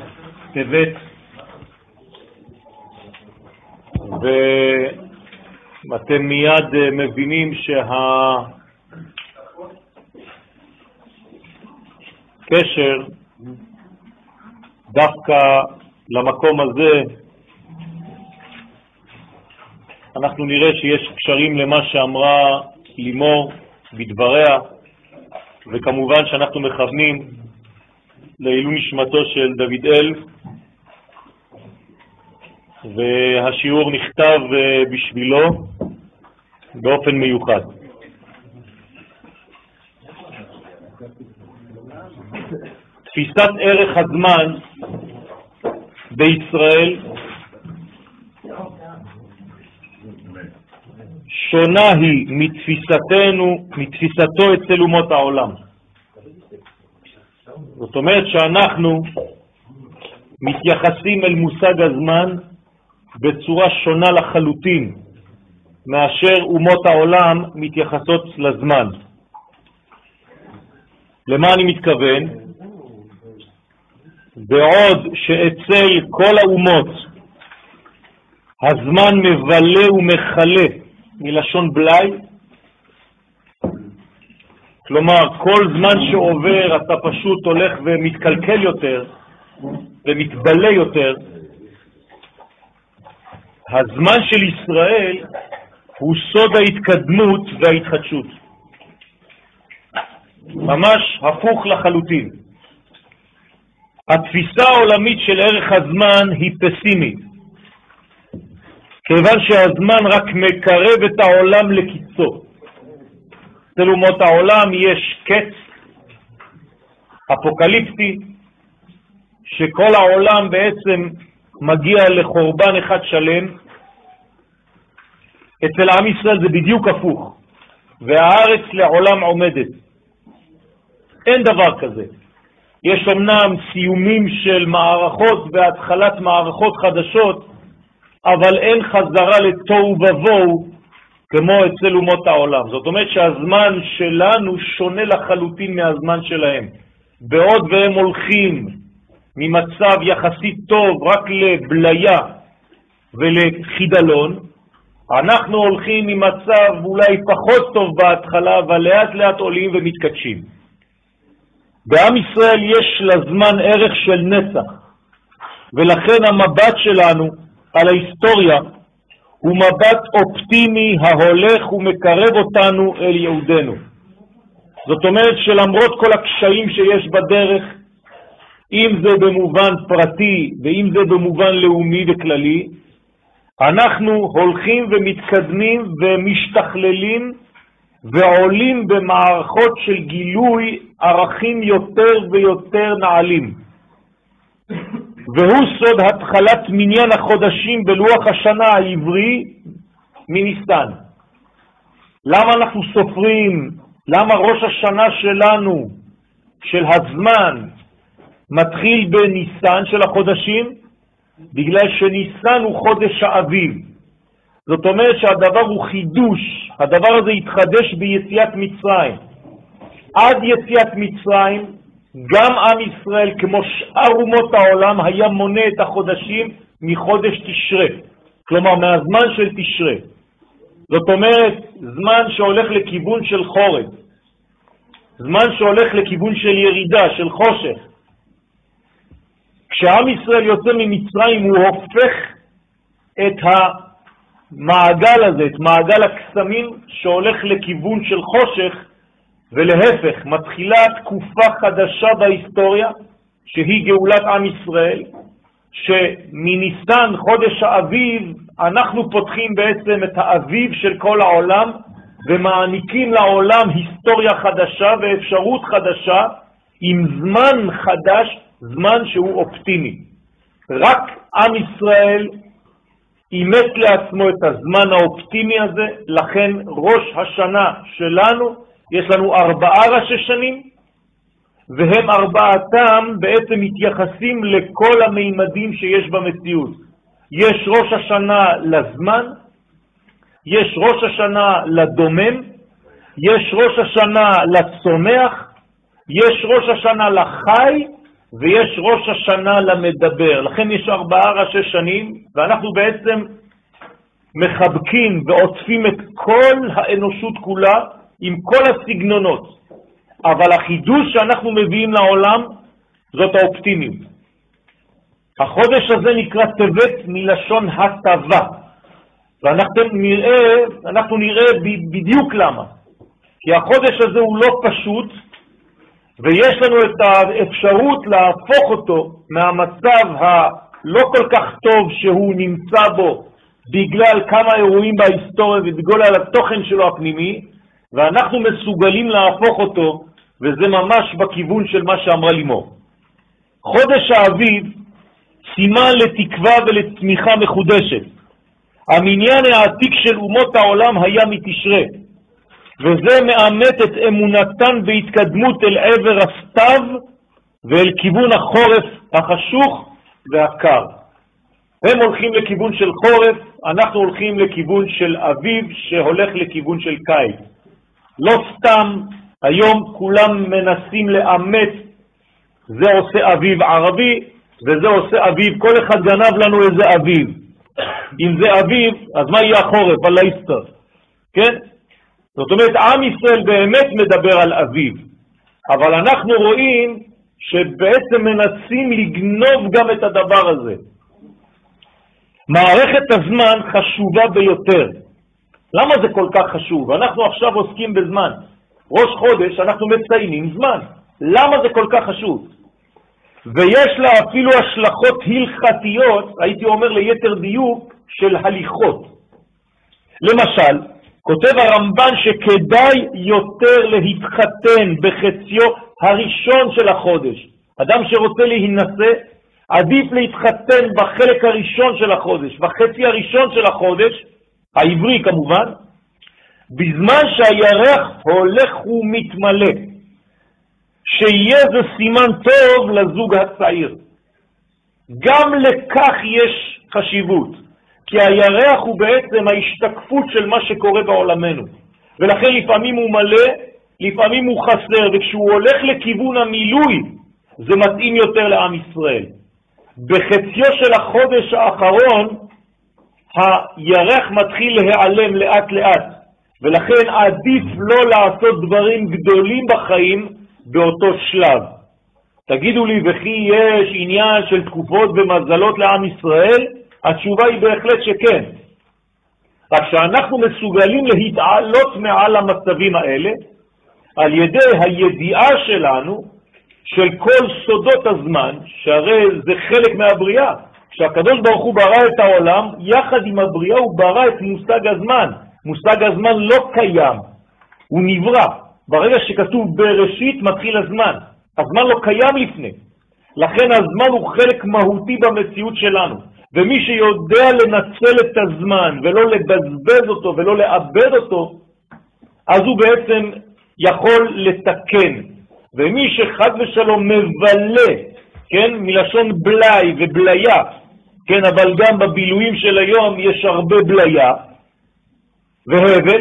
טבת, ואתם מיד מבינים שהקשר דווקא למקום הזה, אנחנו נראה שיש קשרים למה שאמרה לימור בדבריה, וכמובן שאנחנו מכוונים לעילוי נשמתו של דוד אל, והשיעור נכתב בשבילו באופן מיוחד. תפיסת ערך הזמן בישראל שונה היא מתפיסתו אצל אומות העולם. זאת אומרת שאנחנו מתייחסים אל מושג הזמן בצורה שונה לחלוטין מאשר אומות העולם מתייחסות לזמן. למה אני מתכוון? בעוד שאצל כל האומות הזמן מבלה ומחלה מלשון בלי, כלומר כל זמן שעובר אתה פשוט הולך ומתקלקל יותר ומתבלה יותר, הזמן של ישראל הוא סוד ההתקדמות וההתחדשות. ממש הפוך לחלוטין. התפיסה העולמית של ערך הזמן היא פסימית, כיוון שהזמן רק מקרב את העולם לקיצו. אצל אומות העולם יש קץ אפוקליפטי, שכל העולם בעצם מגיע לחורבן אחד שלם. אצל עם ישראל זה בדיוק הפוך, והארץ לעולם עומדת. אין דבר כזה. יש אמנם סיומים של מערכות והתחלת מערכות חדשות, אבל אין חזרה לתוהו ובוהו כמו אצל אומות העולם. זאת אומרת שהזמן שלנו שונה לחלוטין מהזמן שלהם. בעוד והם הולכים ממצב יחסית טוב רק לבליה ולחידלון, אנחנו הולכים ממצב אולי פחות טוב בהתחלה, אבל לאט לאט עולים ומתקדשים. בעם ישראל יש לזמן ערך של נצח, ולכן המבט שלנו על ההיסטוריה הוא מבט אופטימי ההולך ומקרב אותנו אל יהודנו. זאת אומרת שלמרות כל הקשיים שיש בדרך, אם זה במובן פרטי ואם זה במובן לאומי וכללי, אנחנו הולכים ומתקדמים ומשתכללים ועולים במערכות של גילוי ערכים יותר ויותר נעלים. והוא סוד התחלת מניין החודשים בלוח השנה העברי מניסן. למה אנחנו סופרים? למה ראש השנה שלנו, של הזמן, מתחיל בניסן של החודשים? בגלל שניסן הוא חודש האביב. זאת אומרת שהדבר הוא חידוש. הדבר הזה התחדש ביציאת מצרים. עד יציאת מצרים, גם עם ישראל, כמו שאר אומות העולם, היה מונה את החודשים מחודש תשרה. כלומר, מהזמן של תשרה. זאת אומרת, זמן שהולך לכיוון של חורף. זמן שהולך לכיוון של ירידה, של חושך. כשעם ישראל יוצא ממצרים, הוא הופך את המעגל הזה, את מעגל הקסמים שהולך לכיוון של חושך, ולהפך, מתחילה תקופה חדשה בהיסטוריה, שהיא גאולת עם ישראל, שמניסן חודש האביב, אנחנו פותחים בעצם את האביב של כל העולם, ומעניקים לעולם היסטוריה חדשה ואפשרות חדשה, עם זמן חדש, זמן שהוא אופטימי. רק עם ישראל אימץ לעצמו את הזמן האופטימי הזה, לכן ראש השנה שלנו, יש לנו 4 ראשי שנים, והם 4 בעצם מתייחסים לכל המימדים שיש במציאות. יש ראש השנה לזמן, יש ראש השנה לדומם, יש ראש השנה לצומח, יש ראש השנה לחי, ויש ראש השנה למדבר. לכן יש 4 ראשי שנים, ואנחנו בעצם מחבקים ועוטפים את כל האנושות כולה עם כל הסגנונות. אבל החידוש שאנחנו מביאים לעולם זאת האופטימיות. החודש הזה נקרא טבת מלשון הטבה. ואנחנו נראה בדיוק למה. כי החודש הזה הוא לא פשוט, ויש לנו את האפשרות להפוך אותו מהמצב הלא כל כך טוב שהוא נמצא בו, בגלל כמה אירועים בהיסטוריה ובגלל התוכן שלו הפנימי, ואנחנו מסוגלים להפוך אותו, וזה ממש בכיוון של מה שאמרה לימור. חודש האביב סימן לתקווה ולצמיחה מחודשת. המניין העתיק של אומות העולם היה מתשרה, וזה מאמת את אמונתן בהתקדמות אל עבר הסתיו ואל כיוון החורף החשוך והקר. הם הולכים לכיוון של חורף, אנחנו הולכים לכיוון של אביב שהולך לכיוון של קיץ. לא סתם היום כולם מנסים לאמת, זה עושה אביב ערבי וזה עושה אביב, כל אחד גנב לנו איזה אביב. אם זה אביב, אז מה יהיה החורף? על ההיסטר. כן? זאת אומרת, עם ישראל באמת מדבר על אביב, אבל אנחנו רואים שבעצם מנסים לגנוב גם את הדבר הזה. מערכת הזמן חשובה ביותר. למה זה כל כך חשוב? אנחנו עכשיו עוסקים בזמן. ראש חודש אנחנו מציינים זמן. למה זה כל כך חשוב? ויש לה אפילו השלכות הלכתיות, הייתי אומר ליתר דיוק, של הליכות. למשל, כותב הרמב"ן שכדאי יותר להתחתן בחציו הראשון של החודש. אדם שרוצה להינשא, עדיף להתחתן בחלק הראשון של החודש, בחצי הראשון של החודש, העברי כמובן, בזמן שהירח הולך ומתמלא, שיהיה זה סימן טוב לזוג הצעיר. גם לכך יש חשיבות, כי הירח הוא בעצם ההשתקפות של מה שקורה בעולמנו, ולכן לפעמים הוא מלא, לפעמים הוא חסר, וכשהוא הולך לכיוון המילוי, זה מתאים יותר לעם ישראל. בחציו של החודש האחרון, הירח מתחיל להיעלם לאט לאט, ולכן עדיף לא לעשות דברים גדולים בחיים באותו שלב. תגידו לי, וכי יש עניין של תקופות ומזלות לעם ישראל? התשובה היא בהחלט שכן. רק שאנחנו מסוגלים להתעלות מעל המצבים האלה, על ידי הידיעה שלנו של כל סודות הזמן, שהרי זה חלק מהבריאה. כשהקדוש ברוך הוא ברא את העולם, יחד עם הבריאה הוא ברא את מושג הזמן. מושג הזמן לא קיים, הוא נברא. ברגע שכתוב בראשית מתחיל הזמן. הזמן לא קיים לפני. לכן הזמן הוא חלק מהותי במציאות שלנו. ומי שיודע לנצל את הזמן ולא לבזבז אותו ולא לאבד אותו, אז הוא בעצם יכול לתקן. ומי שחד ושלום מבלה, כן, מלשון בלי ובליה, כן, אבל גם בבילויים של היום יש הרבה בליה והבל,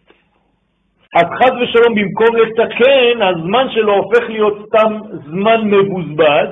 אז חד ושלום במקום לתקן, הזמן שלו הופך להיות סתם זמן מבוזבז,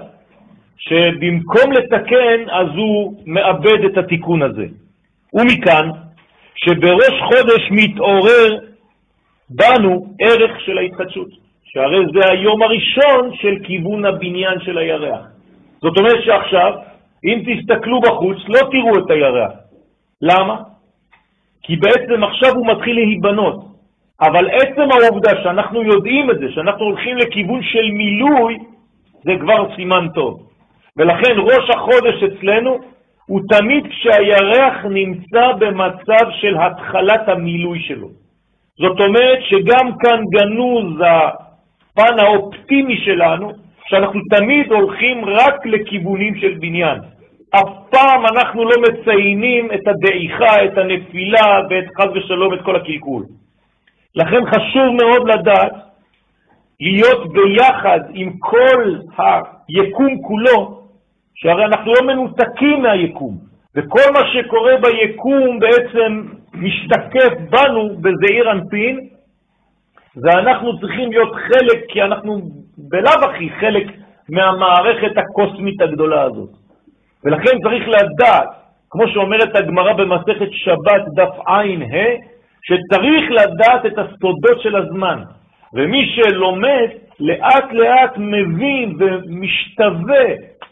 שבמקום לתקן אז הוא מאבד את התיקון הזה. ומכאן שבראש חודש מתעורר בנו ערך של ההתחדשות, שהרי זה היום הראשון של כיוון הבניין של הירח. זאת אומרת שעכשיו, אם תסתכלו בחוץ, לא תראו את הירח. למה? כי בעצם עכשיו הוא מתחיל להיבנות. אבל עצם העובדה שאנחנו יודעים את זה, שאנחנו הולכים לכיוון של מילוי, זה כבר סימן טוב. ולכן ראש החודש אצלנו הוא תמיד כשהירח נמצא במצב של התחלת המילוי שלו. זאת אומרת שגם כאן גנוז הפן האופטימי שלנו, שאנחנו תמיד הולכים רק לכיוונים של בניין. אף פעם אנחנו לא מציינים את הדעיכה, את הנפילה ואת חס ושלום את כל הקלקול. לכן חשוב מאוד לדעת להיות ביחד עם כל היקום כולו, שהרי אנחנו לא מנותקים מהיקום, וכל מה שקורה ביקום בעצם משתקף בנו בזעיר אנפין, ואנחנו צריכים להיות חלק, כי אנחנו בלב הכי חלק מהמערכת הקוסמית הגדולה הזאת. ולכן צריך לדעת, כמו שאומרת הגמרא במסכת שבת דף עין ה', שצריך לדעת את הסודות של הזמן. ומי שלומד לאט לאט מבין ומשתווה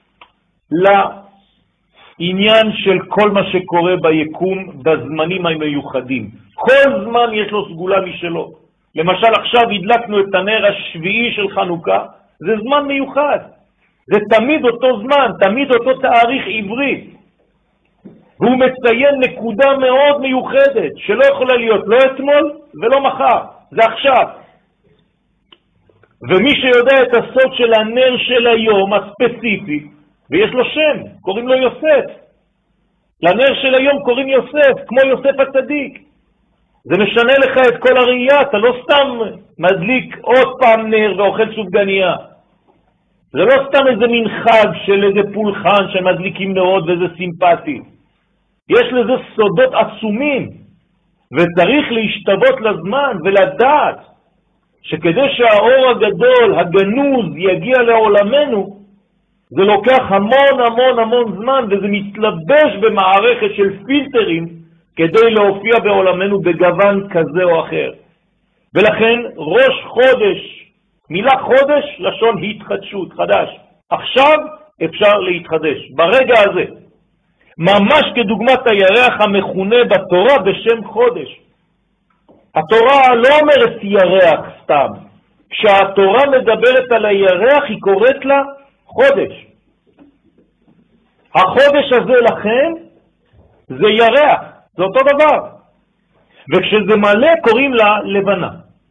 לעניין של כל מה שקורה ביקום בזמנים המיוחדים. כל זמן יש לו סגולה משלו. למשל עכשיו הדלקנו את הנר השביעי של חנוכה, זה זמן מיוחד. זה תמיד אותו זמן, תמיד אותו תאריך עברי. והוא מציין נקודה מאוד מיוחדת, שלא יכולה להיות לא אתמול ולא מחר, זה עכשיו. ומי שיודע את הסוד של הנר של היום הספציפי, ויש לו שם, קוראים לו יוסף. לנר של היום קוראים יוסף, כמו יוסף הצדיק. זה משנה לך את כל הראייה, אתה לא סתם מדליק עוד פעם נר ואוכל סופגניה. זה לא סתם איזה מין חג של איזה פולחן שמדליקים נרות וזה סימפטי. יש לזה סודות עצומים, וצריך להשתוות לזמן ולדעת שכדי שהאור הגדול, הגנוז, יגיע לעולמנו, זה לוקח המון המון המון זמן, וזה מתלבש במערכת של פילטרים כדי להופיע בעולמנו בגוון כזה או אחר. ולכן ראש חודש, מילה חודש, לשון התחדשות, חדש. עכשיו אפשר להתחדש, ברגע הזה. ממש כדוגמת הירח המכונה בתורה בשם חודש. התורה לא אומרת ירח סתם. כשהתורה מדברת על הירח היא קוראת לה חודש. החודש הזה לכם זה ירח, זה אותו דבר. וכשזה מלא קוראים לה לבנה.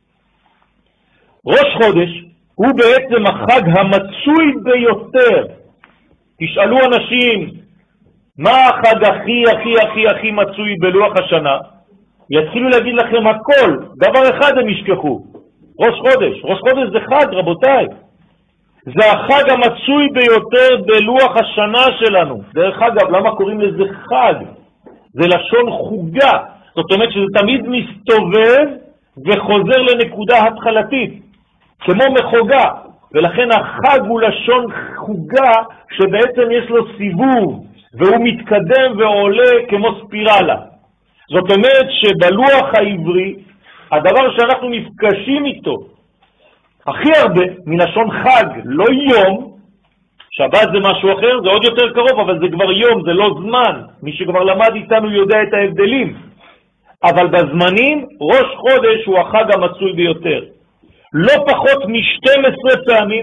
ראש חודש הוא בעצם החג המצוי ביותר. תשאלו אנשים, מה החג הכי הכי הכי הכי מצוי בלוח השנה? יתחילו להגיד לכם הכל, דבר אחד הם ישכחו, ראש חודש. ראש חודש זה חג, רבותיי. זה החג המצוי ביותר בלוח השנה שלנו. דרך אגב, למה קוראים לזה חג? זה לשון חוגה. זאת אומרת שזה תמיד מסתובב וחוזר לנקודה התחלתית, כמו מחוגה. ולכן החג הוא לשון חוגה שבעצם יש לו סיבוב, והוא מתקדם ועולה כמו ספירלה. זאת אומרת שבלוח העברי, הדבר שאנחנו נפגשים איתו הכי הרבה מלשון חג, לא יום, שבת זה משהו אחר, זה עוד יותר קרוב, אבל זה כבר יום, זה לא זמן. מי שכבר למד איתנו יודע את ההבדלים. אבל בזמנים, ראש חודש הוא החג המצוי ביותר. לא פחות מ-12 פעמים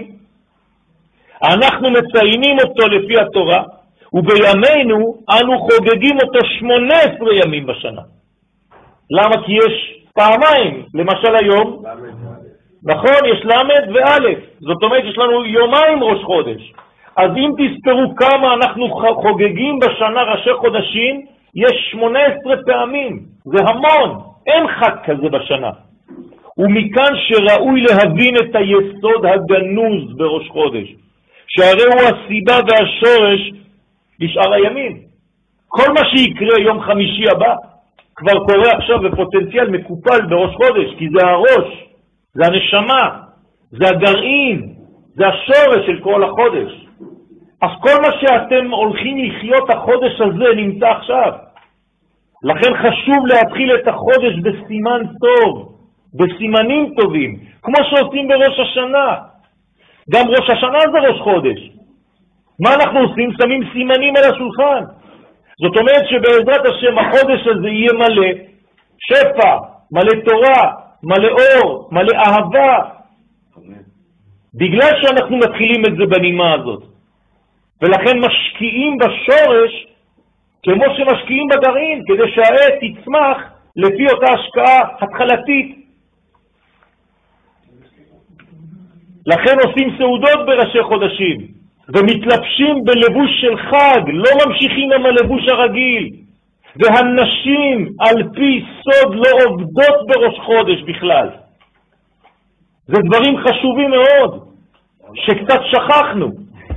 אנחנו מציינים אותו לפי התורה, ובימינו אנו חוגגים אותו 18 ימים בשנה. למה? כי יש פעמיים, למשל היום, נכון, יש למד ואלף, זאת אומרת יש לנו יומיים ראש חודש. אז אם תספרו כמה אנחנו חוגגים בשנה ראשי חודשים, יש 18 פעמים, זה המון, אין חג כזה בשנה. ומכאן שראוי להבין את היסוד הגנוז בראש חודש, שהרי הוא הסיבה והשורש לשאר הימים. כל מה שיקרה יום חמישי הבא כבר קורה עכשיו בפוטנציאל מקופל בראש חודש, כי זה הראש, זה הנשמה, זה הגרעין, זה השורש של כל החודש. אז כל מה שאתם הולכים לחיות החודש הזה נמצא עכשיו. לכן חשוב להתחיל את החודש בסימן טוב, בסימנים טובים, כמו שעושים בראש השנה. גם ראש השנה זה ראש חודש. מה אנחנו עושים? שמים סימנים על השולחן. זאת אומרת שבעזרת השם החודש הזה יהיה מלא שפע, מלא תורה, מלא אור, מלא אהבה. בגלל שאנחנו מתחילים את זה בנימה הזאת. ולכן משקיעים בשורש כמו שמשקיעים בגרעין, כדי שהעת תצמח לפי אותה השקעה התחלתית. לכן עושים סעודות בראשי חודשים, ומתלבשים בלבוש של חג, לא ממשיכים עם הלבוש הרגיל. והנשים על פי סוד לא עובדות בראש חודש בכלל. זה דברים חשובים מאוד, שקצת שכחנו.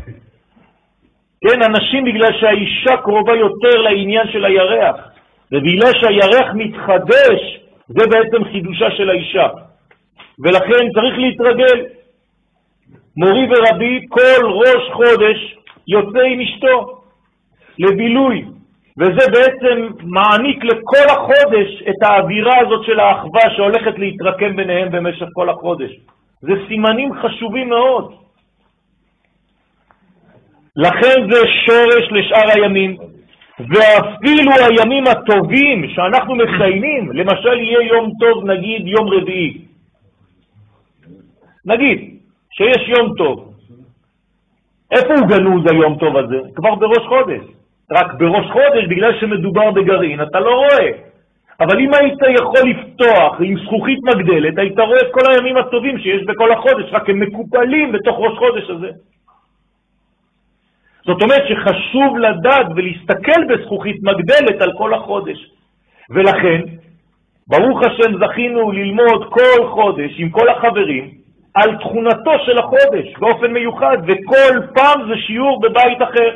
כן, אנשים בגלל שהאישה קרובה יותר לעניין של הירח, ובגלל שהירח מתחדש, זה בעצם חידושה של האישה. ולכן צריך להתרגל. מורי ורבי, כל ראש חודש יוצא עם אשתו לבילוי, וזה בעצם מעניק לכל החודש את האווירה הזאת של האחווה שהולכת להתרקם ביניהם במשך כל החודש. זה סימנים חשובים מאוד. לכן זה שורש לשאר הימים, ואפילו הימים הטובים שאנחנו מציינים, למשל יהיה יום טוב, נגיד יום רביעי. נגיד שיש יום טוב. איפה הוא גנוז היום טוב הזה? כבר בראש חודש. רק בראש חודש, בגלל שמדובר בגרעין, אתה לא רואה. אבל אם היית יכול לפתוח עם זכוכית מגדלת, היית רואה את כל הימים הטובים שיש בכל החודש, רק הם מקופלים בתוך ראש חודש הזה. זאת אומרת שחשוב לדעת ולהסתכל בזכוכית מגדלת על כל החודש. ולכן, ברוך השם זכינו ללמוד כל חודש עם כל החברים על תכונתו של החודש באופן מיוחד, וכל פעם זה שיעור בבית אחר.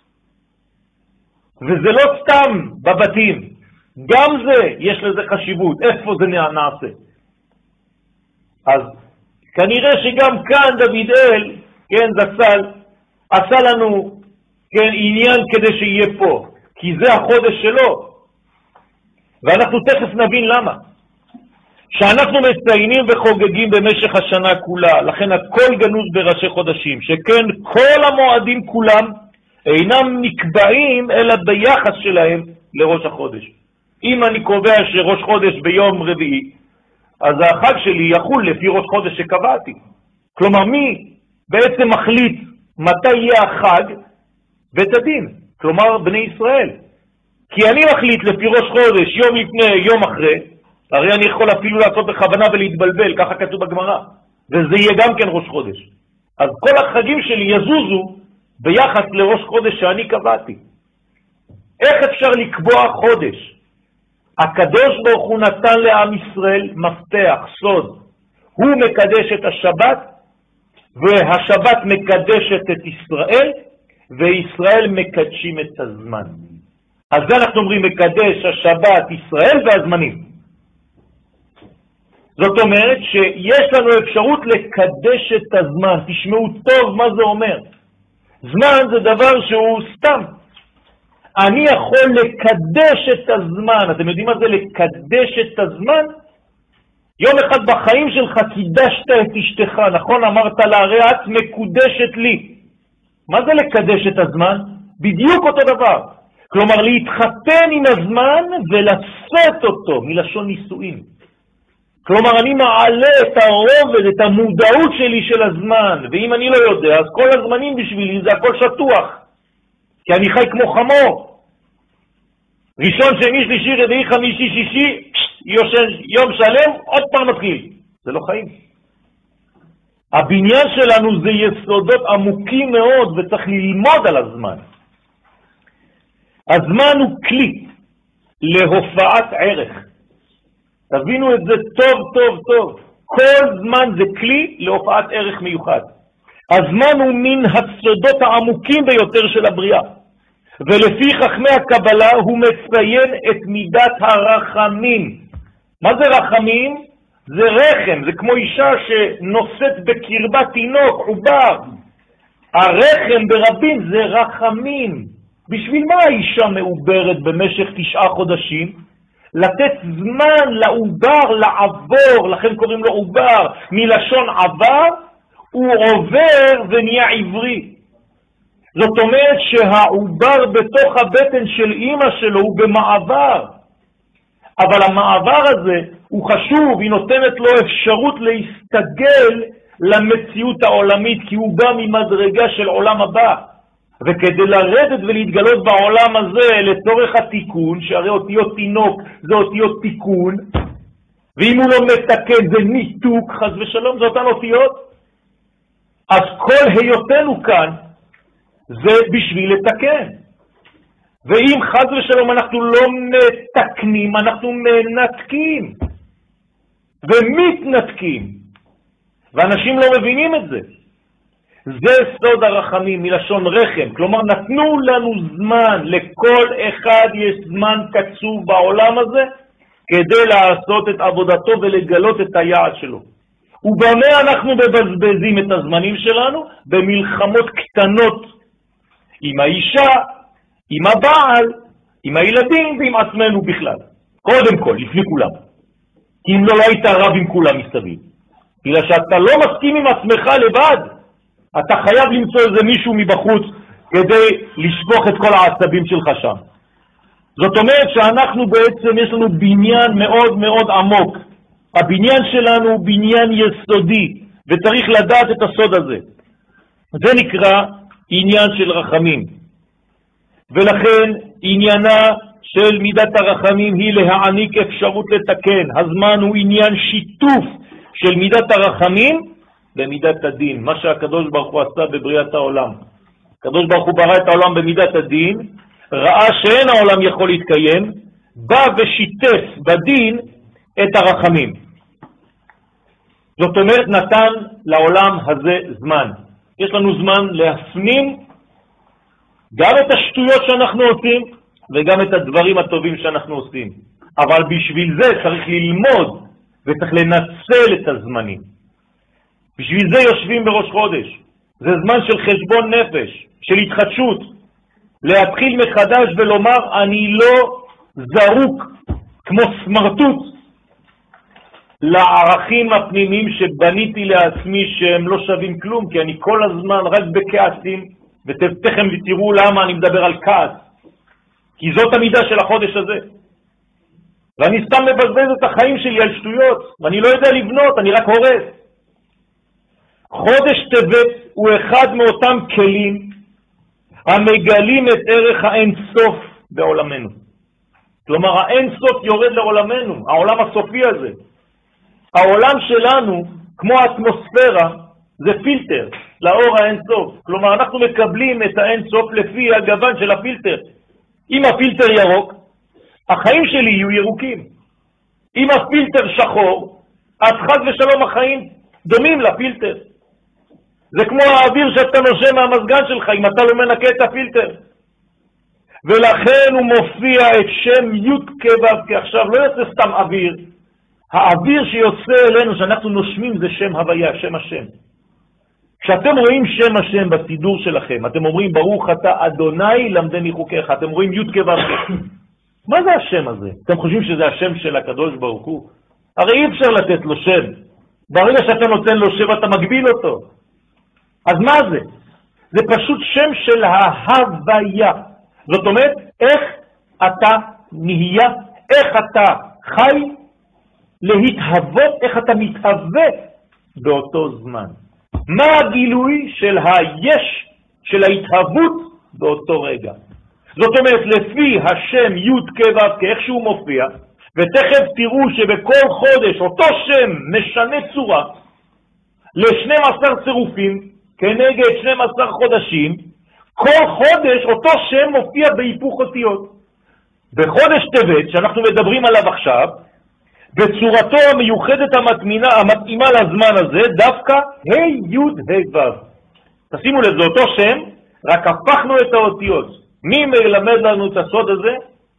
וזה לא סתם בבתים, גם זה יש לזה חשיבות, איפה זה נעשה. אז כנראה שגם כאן דוד אל, כן, זצ"ל, עשה לנו, כן, עניין כדי שיהיה פה, כי זה החודש שלו, ואנחנו תכף נבין למה. שאנחנו מציינים וחוגגים במשך השנה כולה, לכן הכל גנוז בראשי חודשים, שכן כל המועדים כולם אינם נקבעים אלא ביחס שלהם לראש החודש. אם אני קובע שראש חודש ביום רביעי, אז החג שלי יחול לפי ראש חודש שקבעתי. כלומר, מי בעצם מחליט מתי יהיה החג? בית הדין, כלומר בני ישראל. כי אני מחליט לפי ראש חודש יום לפני, יום אחרי, הרי אני יכול אפילו לעשות בכוונה ולהתבלבל, ככה כתוב בגמרא, וזה יהיה גם כן ראש חודש. אז כל החגים שלי יזוזו ביחס לראש חודש שאני קבעתי. איך אפשר לקבוע חודש? הקדוש ברוך הוא נתן לעם ישראל מפתח, סוד. הוא מקדש את השבת, והשבת מקדשת את ישראל, וישראל מקדשים את הזמן. אז זה אנחנו אומרים מקדש השבת ישראל והזמנים. זאת אומרת שיש לנו אפשרות לקדש את הזמן. תשמעו טוב מה זה אומר. זמן זה דבר שהוא סתם. אני יכול לקדש את הזמן. אתם יודעים מה זה לקדש את הזמן? יום אחד בחיים שלך קידשת את אשתך, נכון? אמרת לה, הרי את מקודשת לי. מה זה לקדש את הזמן? בדיוק אותו דבר. כלומר, להתחתן עם הזמן ולשאת אותו, מלשון נישואין. כלומר, אני מעלה את הרובד, את המודעות שלי של הזמן, ואם אני לא יודע, אז כל הזמנים בשבילי זה הכל שטוח, כי אני חי כמו חמור. ראשון, שני, שלישי, רביעי, חמישי, שישי, יום שלם, עוד פעם מתחיל. זה לא חיים. הבניין שלנו זה יסודות עמוקים מאוד, וצריך ללמוד על הזמן. הזמן הוא כלי להופעת ערך. תבינו את זה טוב, טוב, טוב. כל זמן זה כלי להופעת ערך מיוחד. הזמן הוא מן הסודות העמוקים ביותר של הבריאה. ולפי חכמי הקבלה הוא מציין את מידת הרחמים. מה זה רחמים? זה רחם, זה כמו אישה שנושאת בקרבה תינוק, עובר. הרחם ברבים זה רחמים. בשביל מה האישה מעוברת במשך 9 חודשים? לתת זמן לעובר לעבור, לכן קוראים לו עובר, מלשון עבר, הוא עובר ונהיה עברי. זאת אומרת שהעובר בתוך הבטן של אמא שלו הוא במעבר. אבל המעבר הזה הוא חשוב, היא נותנת לו אפשרות להסתגל למציאות העולמית, כי הוא בא ממדרגה של עולם הבא. וכדי לרדת ולהתגלות בעולם הזה לצורך התיקון, שהרי אותיות תינוק זה אותיות תיקון, ואם הוא לא מתקן זה ניתוק, חס ושלום, זה אותן אותיות. אז כל היותנו כאן זה בשביל לתקן. ואם חס ושלום אנחנו לא מתקנים, אנחנו מנתקים ומתנתקים, ואנשים לא מבינים את זה. זה סוד הרחמים, מלשון רחם. כלומר, נתנו לנו זמן, לכל אחד יש זמן קצוב בעולם הזה, כדי לעשות את עבודתו ולגלות את היעד שלו. ובמה אנחנו מבזבזים את הזמנים שלנו? במלחמות קטנות עם האישה, עם הבעל, עם הילדים ועם עצמנו בכלל. קודם כל, לפני כולם. כי אם לא היית רב עם כולם מסביב. בגלל שאתה לא מסכים עם עצמך לבד, אתה חייב למצוא איזה מישהו מבחוץ כדי לשפוך את כל העצבים שלך שם. זאת אומרת שאנחנו בעצם יש לנו בניין מאוד מאוד עמוק. הבניין שלנו הוא בניין יסודי, וצריך לדעת את הסוד הזה. זה נקרא עניין של רחמים. ולכן עניינה של מידת הרחמים היא להעניק אפשרות לתקן. הזמן הוא עניין שיתוף של מידת הרחמים במידת הדין. מה שהקדוש ברוך הוא עשה בבריאת העולם. הקדוש ברוך הוא ברא את העולם במידת הדין, ראה שאין העולם יכול להתקיים, בא ושיתף בדין את הרחמים. זאת אומרת, נתן לעולם הזה זמן. יש לנו זמן להפנים גם את השטויות שאנחנו עושים וגם את הדברים הטובים שאנחנו עושים. אבל בשביל זה צריך ללמוד וצריך לנצל את הזמנים. בשביל זה יושבים בראש חודש. זה זמן של חשבון נפש, של התחדשות. להתחיל מחדש ולומר, אני לא זרוק כמו סמרטוט לערכים הפנימיים שבניתי לעצמי שהם לא שווים כלום, כי אני כל הזמן רק בכעסים, ותכף תראו למה אני מדבר על כעס. כי זאת המידה של החודש הזה. ואני סתם מבזבז את החיים שלי על שטויות, ואני לא יודע לבנות, אני רק הורס. חודש טבת הוא אחד מאותם כלים המגלים את ערך האינסוף בעולמנו. כלומר, האינסוף יורד לעולמנו, העולם הסופי הזה. העולם שלנו, כמו האטמוספירה, זה פילטר לאור האינסוף. כלומר, אנחנו מקבלים את האינסוף לפי הגוון של הפילטר. אם הפילטר ירוק, החיים שלי יהיו ירוקים. אם הפילטר שחור, אז חס ושלום החיים דומים לפילטר. זה כמו האוויר שאתה נושם מהמזגן שלך, אם אתה לא מנקה את הפילטר. ולכן הוא מופיע את שם י' כו', כי עכשיו לא יוצא סתם אוויר. האוויר שיוצא אלינו שאנחנו נושמים זה שם הוויה, שם השם. כשאתם רואים שם השם בסידור שלכם, אתם אומרים ברוך אתה אדוני למדני חוקיך, אתם רואים י' כו'. מה זה השם הזה? אתם חושבים שזה השם של הקדוש ברוך הוא? הרי אי אפשר לתת לו שם. ברגע שאתה נותן לו שם אתה מגביל אותו. אז מה זה? זה פשוט שם של ההוויה. זאת אומרת, איך אתה נהיה, איך אתה חי, להתהוות, איך אתה מתהווה באותו זמן. מה הגילוי של היש, של ההתהוות באותו רגע? זאת אומרת, לפי השם י' כו' כאיך שהוא מופיע, ותכף תראו שבכל חודש אותו שם משנה צורה ל-12 צירופים, כנגד 12 חודשים, כל חודש אותו שם מופיע בהיפוך אותיות. בחודש טבת, שאנחנו מדברים עליו עכשיו, בצורתו המיוחדת המתאימה לזמן הזה, דווקא ה' י' ה' ו'. תשימו לב, זה אותו שם, רק הפכנו את האותיות. מי מלמד לנו את הסוד הזה?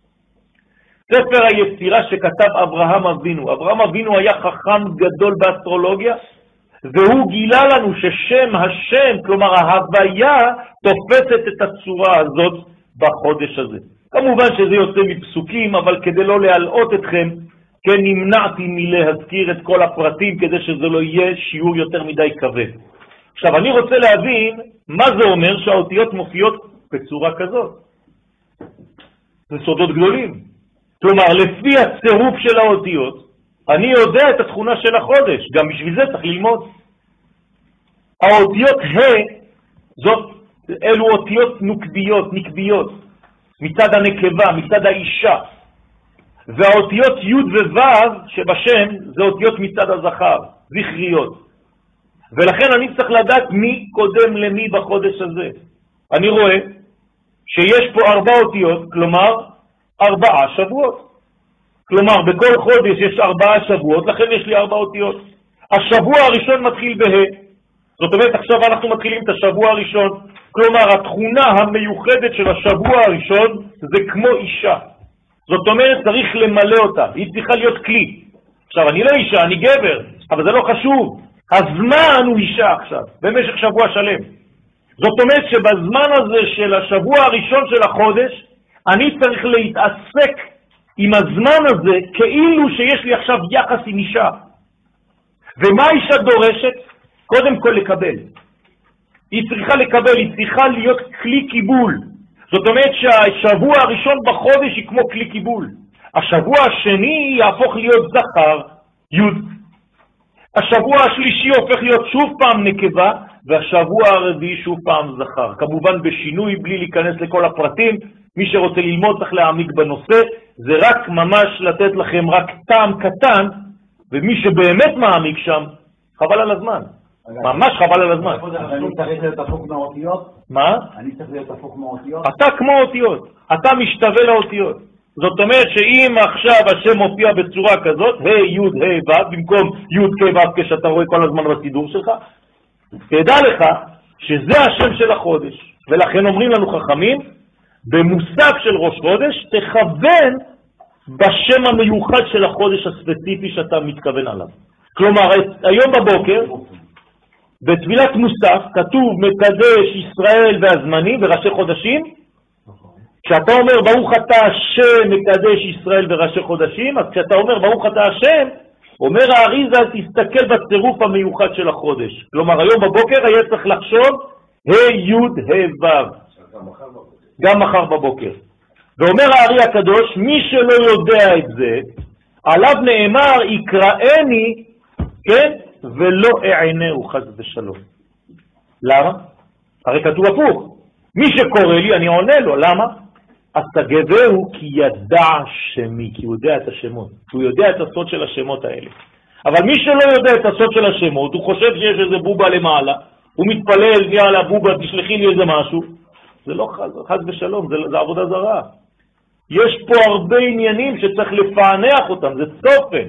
ספר היצירה שכתב אברהם אבינו. אברהם אבינו היה חכם גדול באסטרולוגיה, והוא גילה לנו ששם השם, כלומר ההוויה, תופסת את הצורה הזאת בחודש הזה. כמובן שזה יוצא מפסוקים, אבל כדי לא להלאות אתכם, כן נמנעתי מלהזכיר את כל הפרטים, כדי שזה לא יהיה שיעור יותר מדי כבד. עכשיו אני רוצה להבין מה זה אומר שהאותיות מופיעות בצורה כזאת. זה סודות גדולים. כלומר, לפי הצירוף של האותיות, אני יודע את התכונה של החודש, גם בשביל זה צריך ללמוד. האותיות אלו אותיות נקביות, מצד הנקבה, מצד האישה. והאותיות י' וו' שבשם זה אותיות מצד הזכר, זכריות. ולכן אני צריך לדעת מי קודם למי בחודש הזה. אני רואה שיש פה 4 אותיות, כלומר 4 שבועות. כלומר, בכל חודש יש 4 שבועות, לכן יש לי 4 אותיות. השבוע הראשון מתחיל בה'. זאת אומרת, עכשיו אנחנו מתחילים את השבוע הראשון. כלומר, התכונה המיוחדת של השבוע הראשון זה כמו אישה. זאת אומרת, צריך למלא אותה. היא צריכה להיות כלי. עכשיו, אני לא אישה, אני גבר, אבל זה לא חשוב. הזמן הוא אישה עכשיו, במשך שבוע שלם. זאת אומרת שבזמן הזה של השבוע הראשון של החודש, אני צריך להתעסק עם הזמן הזה כאילו שיש לי עכשיו יחס עם אישה. ומה אישה דורשת? קודם כל לקבל. היא צריכה לקבל, היא צריכה להיות כלי קיבול. זאת אומרת שהשבוע הראשון בחודש היא כמו כלי קיבול. השבוע השני יהפוך להיות זכר, יוד. השבוע השלישי הופך להיות שוב פעם נקבה, והשבוע הרביעי שוב פעם זכר. כמובן בשינוי, בלי להיכנס לכל הפרטים. מי שרוצה ללמוד צריך להעמיק בנושא. זה רק ממש לתת לכם רק טעם קטן, ומי שבאמת מעמיק שם, חבל על הזמן. ממש חבל על הזמן. אני צריך להיות הפוך מהאותיות? מה? אני צריך להיות הפוך מהאותיות? אתה כמו אותיות. אתה משתווה לאותיות. זאת אומרת שאם עכשיו השם מופיע בצורה כזאת, ה' י' ה' ו', במקום י' כ' ו' כשאתה רואה כל הזמן בסידור שלך, תדע לך שזה השם של החודש. ולכן אומרים לנו חכמים, במושג של ראש חודש, תכוון בשם המיוחד של החודש הספציפי שאתה מתכוון עליו. כלומר, היום בבוקר, בתפילת מוסף, כתוב מקדש ישראל והזמנים וראשי חודשים. כשאתה אומר ברוך אתה השם מקדש ישראל וראשי חודשים, אז כשאתה אומר ברוך אתה השם, אומר האריזה, תסתכל בצירוף המיוחד של החודש. כלומר, היום בבוקר היה צריך לחשוב ה' י' ה' ו'. גם מחר בבוקר. ואומר הארי הקדוש, מי שלא יודע את זה, עליו נאמר יקראני, כן, ולא אענהו חס ושלום. למה? הרי כתוב הפוך. מי שקורא לי, אני עונה לו. למה? אז תגבהו כי ידע שמי, כי הוא יודע את השמות. הוא יודע את הסוד של השמות האלה. אבל מי שלא יודע את הסוד של השמות, הוא חושב שיש איזה בובה למעלה, הוא מתפלל, יאללה בובה, תשלחי לי איזה משהו. זה לא חס ושלום, זה עבודה זרה. יש פה הרבה עניינים שצריך לפענח אותם, זה צופן.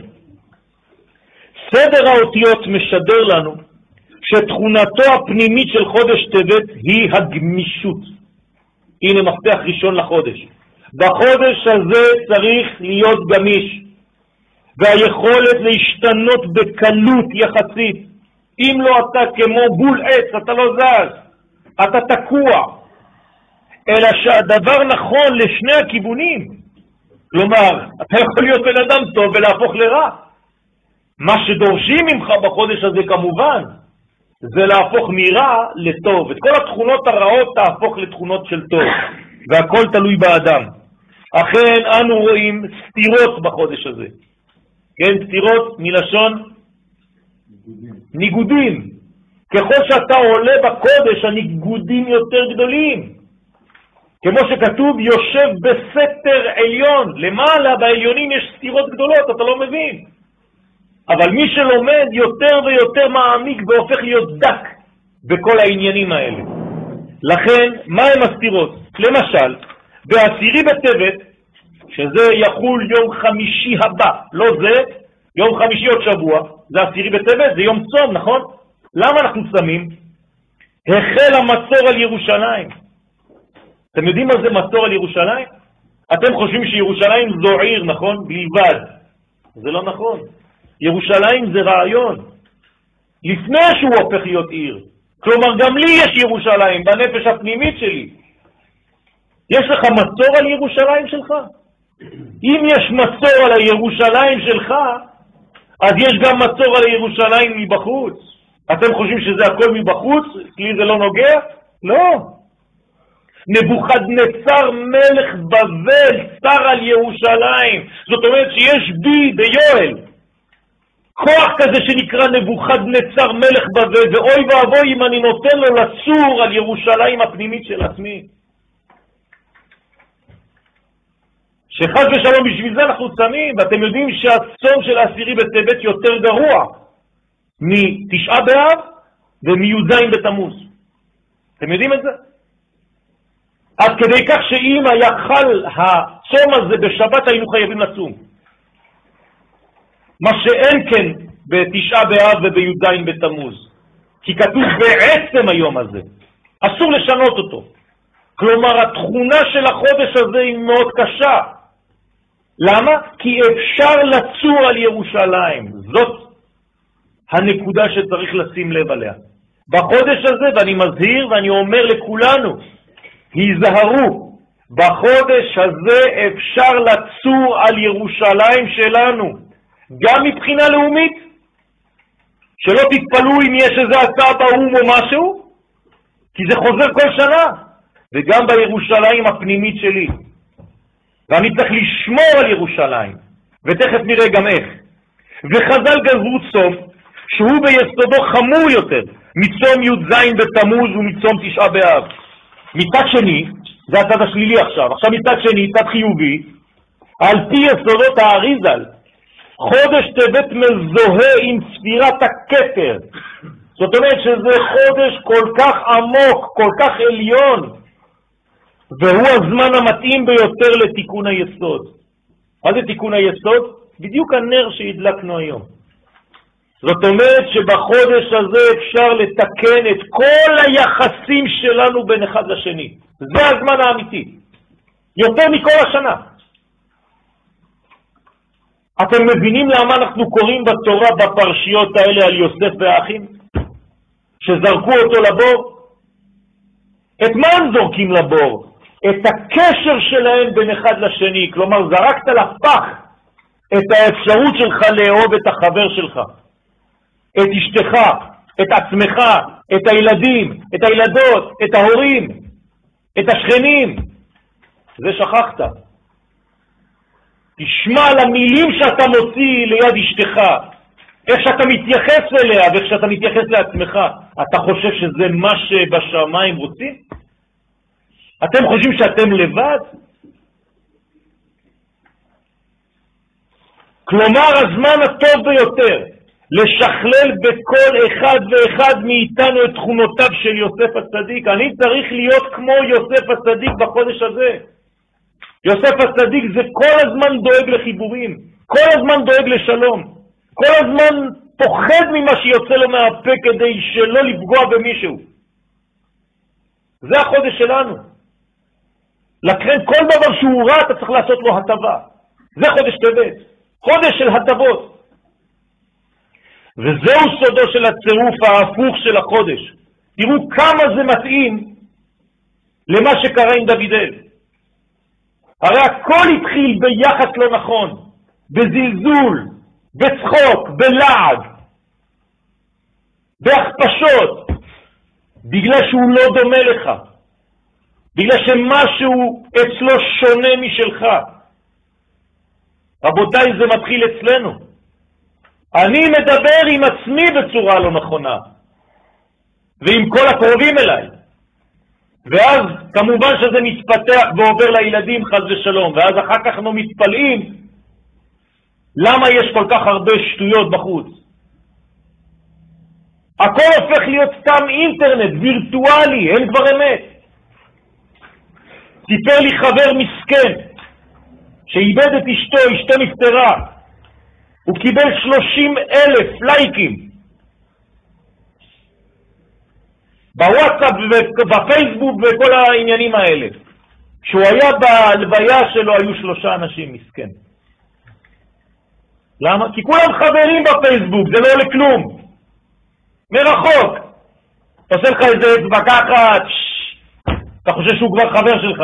סדר האותיות משדר לנו שתכונתו הפנימית של חודש טבת היא הגמישות. הנה מפתח ראשון לחודש. בחודש הזה צריך להיות גמיש, והיכולת להשתנות בקלות יחסית. אם לא אתה כמו בול עץ, אתה לא זז, אתה תקוע. אלא שהדבר נכון לשני הכיוונים. כלומר, אתה יכול להיות בן אדם טוב ולהפוך לרע. מה שדורשים ממך בחודש הזה כמובן, זה להפוך מרע לטוב. את כל התכונות הרעות תהפוך לתכונות של טוב. והכל תלוי באדם. אכן אנו רואים סתירות בחודש הזה. כן, סתירות מלשון ניגודים. ככל שאתה עולה בקודש, הניגודים יותר גדולים. כמו שכתוב, יושב בסתר עליון. למעלה בעליונים יש סתירות גדולות, אתה לא מבין. אבל מי שלומד יותר ויותר מעמיק והופך להיות דק בכל העניינים האלה. לכן, מה הם הסתירות? למשל, בעשירי בטבת, שזה יחול יום חמישי הבא, לא זה, יום חמישי עוד שבוע, זה עשירי בטבת, זה יום צום, נכון? למה אנחנו שמים? החל המצור על ירושלים. אתם יודעים מה זה מצור על ירושלים? אתם חושבים שירושלים זו עיר, נכון? בלבד. זה לא נכון. ירושלים זה רעיון. לפני שהוא הופך להיות עיר. כלומר, גם לי יש ירושלים, בנפש הפנימית שלי. יש לך מצור על ירושלים שלך? אם יש מצור על הירושלים שלך, אז יש גם מצור על הירושלים מבחוץ. אתם חושבים שזה הכל מבחוץ? לי זה לא נוגע? לא. נבוכדנצר מלך בבל שר על ירושלים. זאת אומרת שיש בי ביואל כוח כזה שנקרא נבוכדנצר מלך בבל, ואוי ואבוי אם אני נותן לו לצור על ירושלים הפנימית של עצמי. שחס ושלום בשביל זה אנחנו צמים, ואתם יודעים שהצום של העשירי בטבת יותר גרוע מתשעה באב ומי"ז בתמוז. אתם יודעים את זה? עד כדי כך שאם היה חל הצום הזה בשבת היינו חייבים לצום. מה שאין כן בתשעה באב ובי"ז בתמוז. כי כתוב בעצם היום הזה. אסור לשנות אותו. כלומר, התכונה של החודש הזה היא מאוד קשה. למה? כי אפשר לצור על ירושלים. זאת הנקודה שצריך לשים לב עליה. בחודש הזה, ואני מזהיר ואני אומר לכולנו, היזהרו, בחודש הזה אפשר לצור על ירושלים שלנו, גם מבחינה לאומית, שלא תתפלו אם יש איזה הצעה באום או משהו, כי זה חוזר כל שנה, וגם בירושלים הפנימית שלי. ואני צריך לשמור על ירושלים, ותכף נראה גם איך. וחז"ל גזרו צום, שהוא ביסודו חמור יותר, מצום י"ז בתמוז ומצום תשעה באב. מצד שני, זה הצד השלילי עכשיו מצד שני, צד חיובי, על פי יסודות האריז"ל, חודש טבת מזוהה עם ספירת הכתר. זאת אומרת שזה חודש כל כך עמוק, כל כך עליון, והוא הזמן המתאים ביותר לתיקון היסוד. מה זה תיקון היסוד? בדיוק הנר שהדלקנו היום. זאת אומרת שבחודש הזה אפשר לתקן את כל היחסים שלנו בין אחד לשני. זה הזמן האמיתי. יותר מכל השנה. אתם מבינים למה אנחנו קוראים בתורה בפרשיות האלה על יוסף והאחים? שזרקו אותו לבור? את מה הם זורקים לבור? את הקשר שלהם בין אחד לשני. כלומר, זרקת לפח את האפשרות שלך לאהוב את החבר שלך, את אשתך, את עצמך, את הילדים, את הילדות, את ההורים, את השכנים. זה שכחת. תשמע על המילים שאתה מוציא ליד אשתך, איך שאתה מתייחס אליה ואיך שאתה מתייחס לעצמך. אתה חושב שזה מה שבשמיים רוצים? אתם חושבים שאתם לבד? כלומר, הזמן הטוב ביותר לשכלל בכל אחד ואחד מאיתנו את תכונותיו של יוסף הצדיק. אני צריך להיות כמו יוסף הצדיק בחודש הזה. יוסף הצדיק זה כל הזמן דואג לחיבורים, כל הזמן דואג לשלום, כל הזמן פוחד ממה שיוצא לו מהפה כדי שלא לפגוע במישהו. זה החודש שלנו. לכן כל דבר שהוא רע אתה צריך לעשות לו הטבה. זה חודש טבת, חודש של הטבות. וזהו סודו של הצירוף ההפוך של החודש. תראו כמה זה מתאים למה שקרה עם דוד. הרי הכל התחיל ביחס לא נכון, בזלזול, בצחוק, בלעג, בהכפשות, בגלל שהוא לא דומה לך, בגלל שמשהו אצלו שונה משלך. רבותיי, זה מתחיל אצלנו. אני מדבר עם עצמי בצורה לא נכונה, ועם כל הקרובים אליי. ואז כמובן שזה מתפתח ועובר לילדים חס ושלום, ואז אחר כך אנחנו מתפלאים למה יש כל כך הרבה שטויות בחוץ. הכל הופך להיות סתם אינטרנט, וירטואלי, אין כבר אמת. סיפר לי חבר מסכן שאיבד את אשתו נפטרה, הוא קיבל 30,000 לייקים בוואטסאפ ובפייסבוק וכל העניינים האלה. כשהוא היה בהלוויה שלו היו 3 אנשים, מסכן. למה? כי כולם חברים בפייסבוק, זה לא עולה כלום. מרחוק. אתה עושה לך איזה אצבע ככה, אתה חושב שהוא כבר חבר שלך.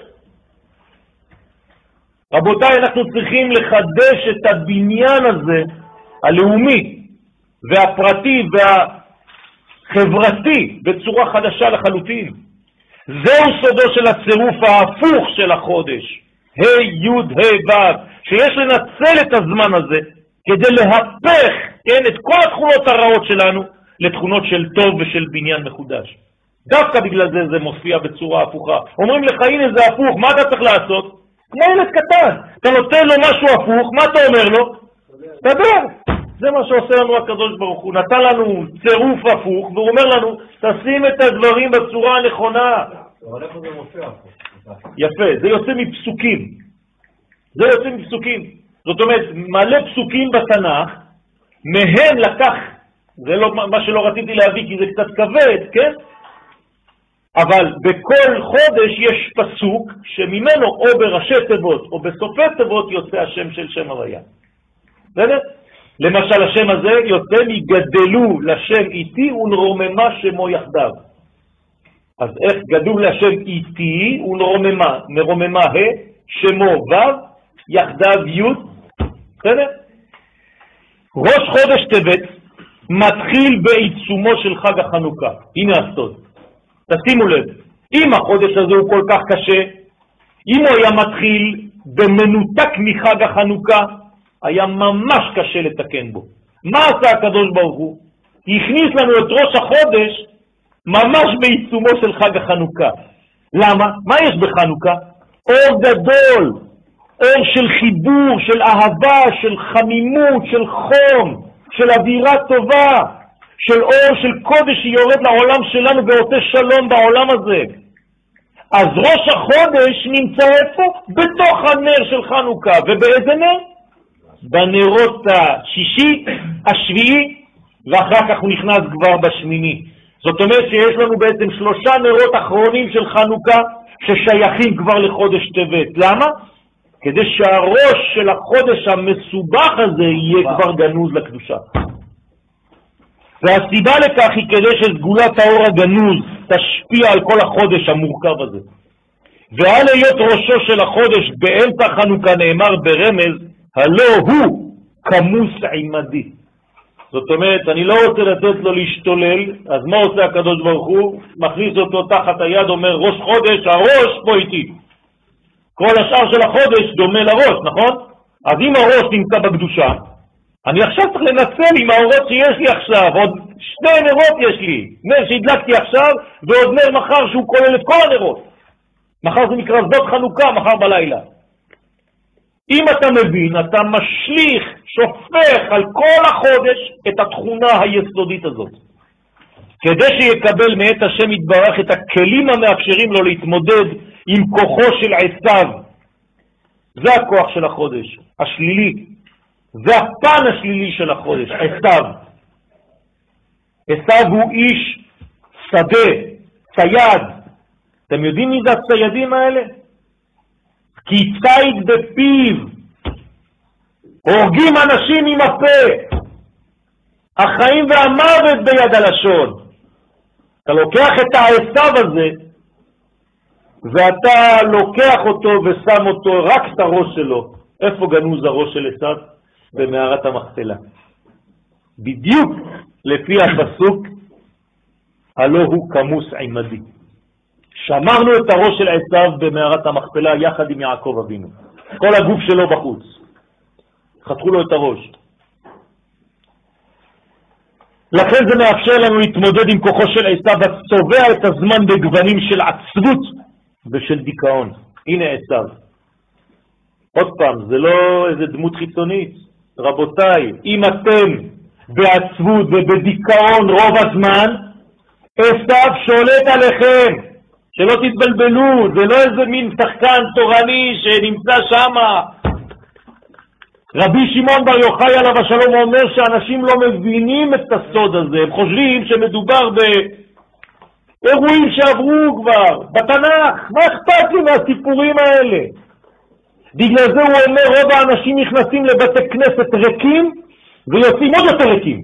רבותיי, אנחנו צריכים לחדש את הבניין הזה, הלאומי והפרטי והחברתי, בצורה חדשה לחלוטין. זהו סודו של הצירוף ההפוך של החודש, ה' י' ה' ו', שיש לנצל את הזמן הזה כדי להפך, כן, את כל התכונות הרעות שלנו לתכונות של טוב ושל בניין מחודש. דווקא בגלל זה מופיע בצורה הפוכה. אומרים לך, הנה זה הפוך, מה אתה צריך לעשות? כמו ילד קטן, אתה נותן לו משהו הפוך, מה אתה אומר לו? תדבר. זה מה שעושה לנו הקדוש ברוך הוא, נתן לנו צירוף הפוך, והוא אומר לנו, תשים את הדברים בצורה הנכונה. אבל איפה זה מופיע הפוך? יפה, זה יוצא מפסוקים. זה יוצא מפסוקים. זאת אומרת, מלא פסוקים בתנ"ך, מהם לקח, זה לא מה שלא רציתי להביא כי זה קצת כבד, כן? אבל בכל חודש יש פסוק שממנו או בראשי תיבות או בסופי תיבות יוצא השם של שם הוויה. בסדר? למשל השם הזה יוצא מגדלו לשם איתי ונרוממה שמו יחדיו. אז איך גדול לשם איתי ונרוממה, מרוממה שמו ו' יחדיו י'. בסדר? ראש חודש טבת מתחיל בעיצומו של חג החנוכה. הנה הסוד. תשימו לב, אם החודש הזה הוא כל כך קשה, אם הוא היה מתחיל במנותק מחג החנוכה, היה ממש קשה לתקן בו. מה עשה הקדוש ברוך הוא? הכניס לנו את ראש החודש ממש בעיצומו של חג החנוכה. למה? מה יש בחנוכה? אור גדול, אור של חיבור, של אהבה, של חמימות, של חום, של אווירה טובה, של אור של קודש שיורד לעולם שלנו ועושה שלום בעולם הזה. אז ראש החודש נמצא איפה? בתוך הנר של חנוכה. ובאיזה נר? בנרות השישי, השביעי, ואחר כך הוא נכנס כבר בשמיני. זאת אומרת שיש לנו בעצם 3 נרות אחרונים של חנוכה ששייכים כבר לחודש טבת. למה? כדי שהראש של החודש המסובך הזה יהיה כבר גנוז לקדושה. והסיבה לכך היא כדי שסגולת האור הגנוז תשפיע על כל החודש המורכב הזה. ועל היות ראשו של החודש באמצע חנוכה נאמר ברמז, הלא הוא כמוס עמדי. זאת אומרת, אני לא רוצה לתת לו להשתולל, אז מה עושה הקדוש ברוך הוא? מכניס אותו תחת היד, אומר ראש חודש, הראש פה איתי. כל השאר של החודש דומה לראש, נכון? אז אם הראש נמצא בקדושה, אני עכשיו צריך לנצל עם האורות שיש לי עכשיו, עוד 2 נרות יש לי, נר שהדלקתי עכשיו ועוד נר מחר שהוא כולל את כל הנרות. מחר זה נקרא שדות חנוכה, מחר בלילה. אם אתה מבין, אתה משליך, שופך על כל החודש את התכונה היסודית הזאת. כדי שיקבל מאת השם יתברך את הכלים המאפשרים לו להתמודד עם כוחו של עשיו. זה הכוח של החודש, השלילי. זה הפן השלילי של החודש, עשיו. עשיו הוא איש שדה, צייד. אתם יודעים מי זה הציידים האלה? כי צייד בפיו, הורגים אנשים עם הפה, החיים והמוות ביד הלשון. אתה לוקח את העשיו הזה, ואתה לוקח אותו ושם אותו רק את הראש שלו. איפה גנוז הראש של עשיו? במערת המכפלה. בדיוק לפי הפסוק, הלא הוא כמוס עמדי. שמרנו את הראש של עשיו במערת המכפלה יחד עם יעקב אבינו. כל הגוף שלו בחוץ. חתכו לו את הראש. לכן זה מאפשר לנו להתמודד עם כוחו של עשיו וצובע את הזמן בגוונים של עצבות ושל דיכאון. הנה עשיו. עוד פעם, זה לא איזה דמות חיצונית. רבותיי, אם אתם בעצבות ובדיכאון רוב הזמן, עשיו שולט עליכם. שלא תתבלבלו, זה לא איזה מין שחקן תורני שנמצא שם. רבי שמעון בר יוחאי עליו השלום אומר שאנשים לא מבינים את הסוד הזה, הם חושבים שמדובר באירועים שעברו כבר, בתנ"ך, מה אכפת לי מהסיפורים האלה? בגלל זה הוא אומר רוב האנשים נכנסים לבתי כנסת ריקים ויוצאים עוד יותר ריקים.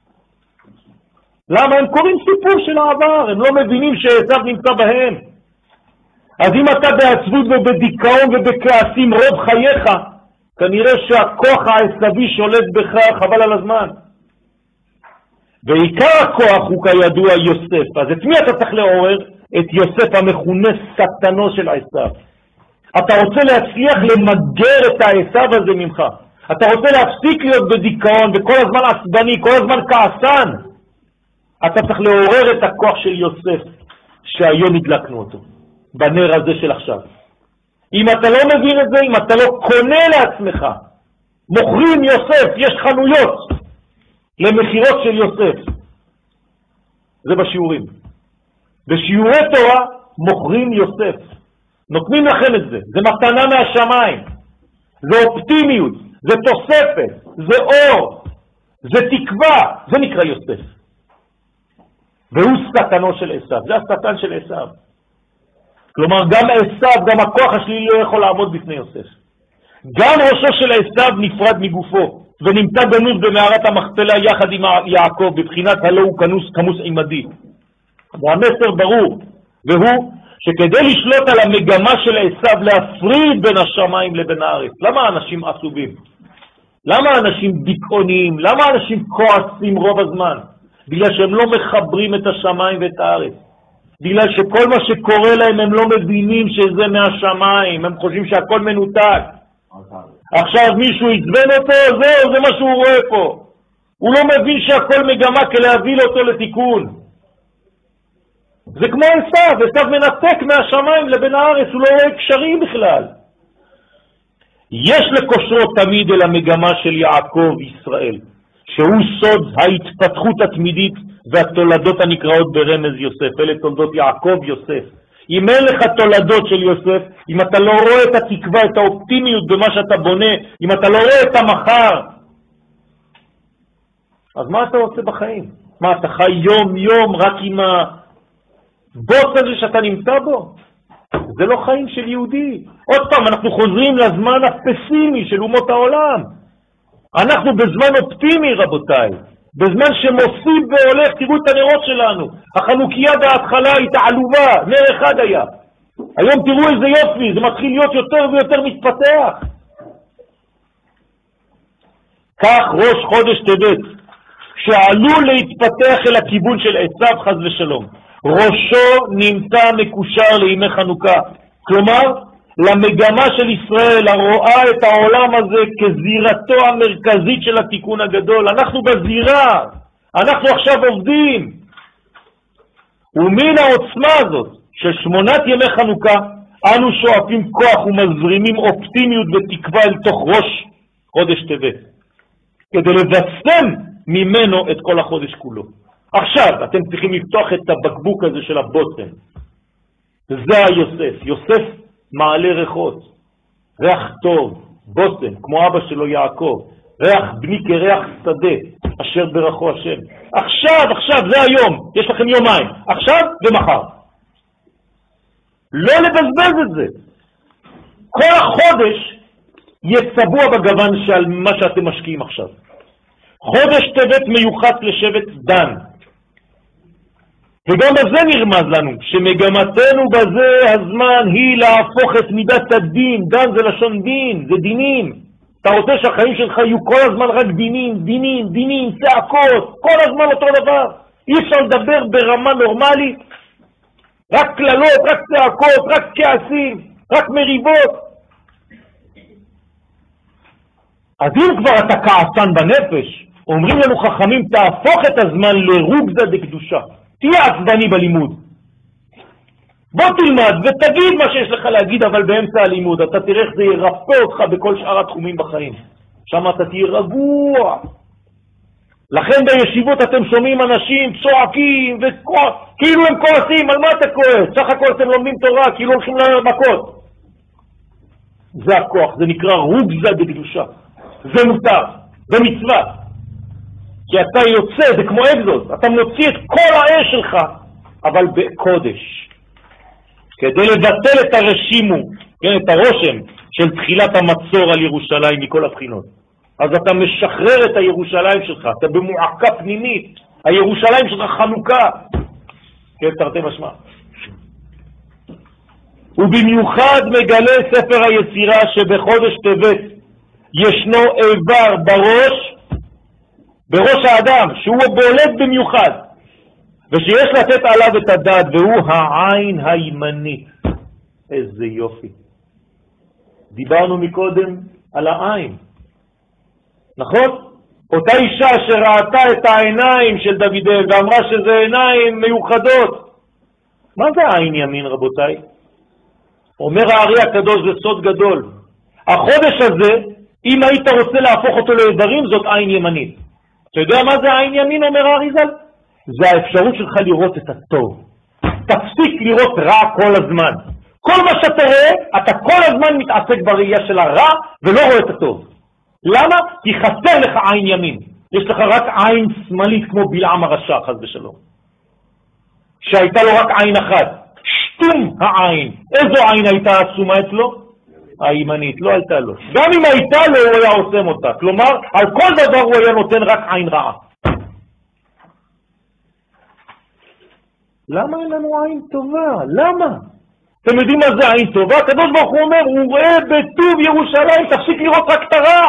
למה? הם קוראים סיפור של העבר, הם לא מבינים שעשיו נמצא בהם. אז אם אתה בעצבות ובדיכאון ובכעסים רוב חייך, כנראה שהכוח העשבי שולט בך חבל על הזמן. ועיקר הכוח הוא כידוע יוסף. אז את מי אתה צריך לעורר? את יוסף המכונה שטנו של עשיו. אתה רוצה להצליח למגר את העשיו הזה ממך. אתה רוצה להפסיק להיות בדיכאון וכל הזמן עצבני, כל הזמן כעסן. אתה צריך לעורר את הכוח של יוסף שהיום הדלקנו אותו בנר הזה של עכשיו. אם אתה לא מבין את זה, אם אתה לא קונה לעצמך, מוכרים יוסף, יש חנויות למחירות של יוסף. זה בשיעורים. בשיעורי תורה מוכרים יוסף. נותנים לכם את זה. זה מתנה מהשמיים. זה אופטימיות. זה תוספת. זה אור. זה תקווה. זה נקרא יוסף. והוא שטנו של עשיו. זה השטן של עשיו. כלומר, גם עשיו, גם הכוח השלילי לא יכול לעמוד בפני יוסף. גם ראשו של עשיו נפרד מגופו. ונמצא גנוז במערת המכפלה יחד עם יעקב, בבחינת הלא הוא כמוס עמדי. והמסר ברור, והוא שכדי לשלוט על המגמה של עשיו להפריד בין השמיים לבין הארץ. למה אנשים עצובים? למה אנשים דיכאוניים? למה אנשים כועסים רוב הזמן? בגלל שהם לא מחברים את השמיים ואת הארץ. בגלל שכל מה שקורה להם הם לא מבינים שזה מהשמיים, הם חושבים שהכל מנותק. עכשיו מישהו יצבן אותו, זה מה שהוא רואה פה. הוא לא מבין שהכל מגמה כלהביא אותו לתיקון. זה כמו עשיו מנתק מהשמיים לבין הארץ, הוא לא רואה קשרים בכלל. יש לקושרו תמיד אל המגמה של יעקב ישראל, שהוא סוד ההתפתחות התמידית והתולדות הנקראות ברמז יוסף. אלה תולדות יעקב יוסף. אם אין לך תולדות של יוסף, אם אתה לא רואה את התקווה, את האופטימיות במה שאתה בונה, אם אתה לא רואה את המחר, אז מה אתה עושה בחיים? מה, אתה חי יום יום רק עם הבוץ הזה שאתה נמצא בו? זה לא חיים של יהודי. עוד פעם, אנחנו חוזרים לזמן הפסימי של אומות העולם. אנחנו בזמן אופטימי, רבותיי. בזמן שמוסיף והולך, תראו את הנרות שלנו. החנוכיה בהתחלה הייתה עלובה, נר אחד היה. היום תראו איזה יופי, זה מתחיל להיות יותר ויותר מתפתח. כך ראש חודש טבת, שעלול להתפתח אל הכיוון של עשיו חס ושלום. ראשו נמצא מקושר לימי חנוכה. כלומר, למגמה של ישראל, הרואה את העולם הזה כזירתו המרכזית של התיקון הגדול. אנחנו בזירה, אנחנו עכשיו עובדים. ומן העוצמה הזאת של 8 ימי חנוכה, אנו שואפים כוח ומזרימים אופטימיות ותקווה אל תוך ראש חודש טבת, כדי לבשם ממנו את כל החודש כולו. עכשיו אתם צריכים לפתוח את הבקבוק הזה של הבוטן. זה היוסף. יוסף מעלה ריחות, ריח טוב, בוטן, כמו אבא שלו יעקב, ריח בני כריח שדה, אשר ברכו השם. עכשיו, זה היום, יש לכם יומיים, עכשיו ומחר. לא לבזבז את זה. כל החודש יצבוע בגוון של מה שאתם משקיעים עכשיו. חודש טבת מיוחס לשבט דן. וגם בזה נרמז לנו, שמגמתנו בזה הזמן היא להפוך את מידת הדין. דן זה לשון דין, זה דינים. אתה רוצה שהחיים שלך יהיו כל הזמן רק דינים, צעקות, כל הזמן אותו דבר. אי אפשר לדבר ברמה נורמלית, רק כללות, רק צעקות, רק כעסים, רק מריבות. אז אם כבר אתה כעסן בנפש, אומרים לנו חכמים, תהפוך את הזמן לרוגזה דקדושה. תהיה עצבני בלימוד. בוא תלמד ותגיד מה שיש לך להגיד, אבל באמצע הלימוד אתה תראה איך זה ירפא אותך בכל שאר התחומים בחיים. שם אתה תהיה רגוע. לכן בישיבות אתם שומעים אנשים צועקים כאילו הם כועסים. על מה אתה כועס? סך הכל אתם לומדים תורה, כאילו הולכים למכות. זה הכוח, זה נקרא רוגזה דקדושה. זה מותר, זה מצווה. כי אתה יוצא, זה כמו אקזוס, אתה מוציא את כל האש שלך, אבל בקודש. כדי לבטל את הרשימו, כן, את הרושם של תחילת המצור על ירושלים מכל הבחינות. אז אתה משחרר את הירושלים שלך, אתה במועקה פנימית, הירושלים שלך חנוכה. כן, תרתי משמע. ובמיוחד מגלה ספר היצירה שבחודש טבת ישנו איבר בראש האדם, שהוא בולט במיוחד, ושיש לתת עליו את הדעת, והוא העין הימנית. איזה יופי. דיברנו מקודם על העין, נכון? אותה אישה שראתה את העיניים של דוד ואמרה שזה עיניים מיוחדות. מה זה העין ימין, רבותיי? אומר הארי הקדוש, זה סוד גדול. החודש הזה, אם היית רוצה להפוך אותו לאיברים, זאת עין ימנית. אתה יודע מה זה עין ימין, אומר האריזל? זה האפשרות שלך לראות את הטוב. תפסיק לראות רע כל הזמן. כל מה שאתה רואה, אתה כל הזמן מתעסק בראייה של הרע ולא רואה את הטוב. למה? כי חסר לך עין ימין. יש לך רק עין שמאלית כמו בלעם הרשע, חס ושלום. שהייתה לו רק עין אחת. שטום העין. איזו עין הייתה עצומה אצלו? הימנית, לא עלתה לו. גם אם הייתה לו, הוא היה עושה אותה. כלומר, על כל דבר הוא היה נותן רק עין רעה. למה אין לנו עין טובה? למה? אתם יודעים מה זה עין טובה? הקדוש ברוך הוא אומר, הוא רואה בטוב ירושלים, תפסיק לראות רק את הרע.